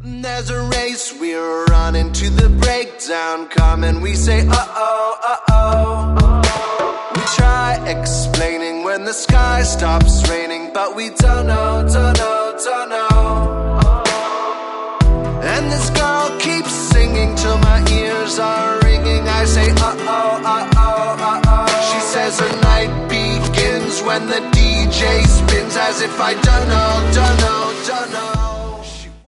There's a race, we're running to the breakdown. Come and we say uh-oh, uh-oh. We try explaining when the sky stops raining, but we don't know, don't know, don't know. And this girl keeps singing till my ears are ringing. I say uh-oh, uh-oh, uh-oh. She says her night begins when the DJ spins, as if I don't know, don't know, don't know.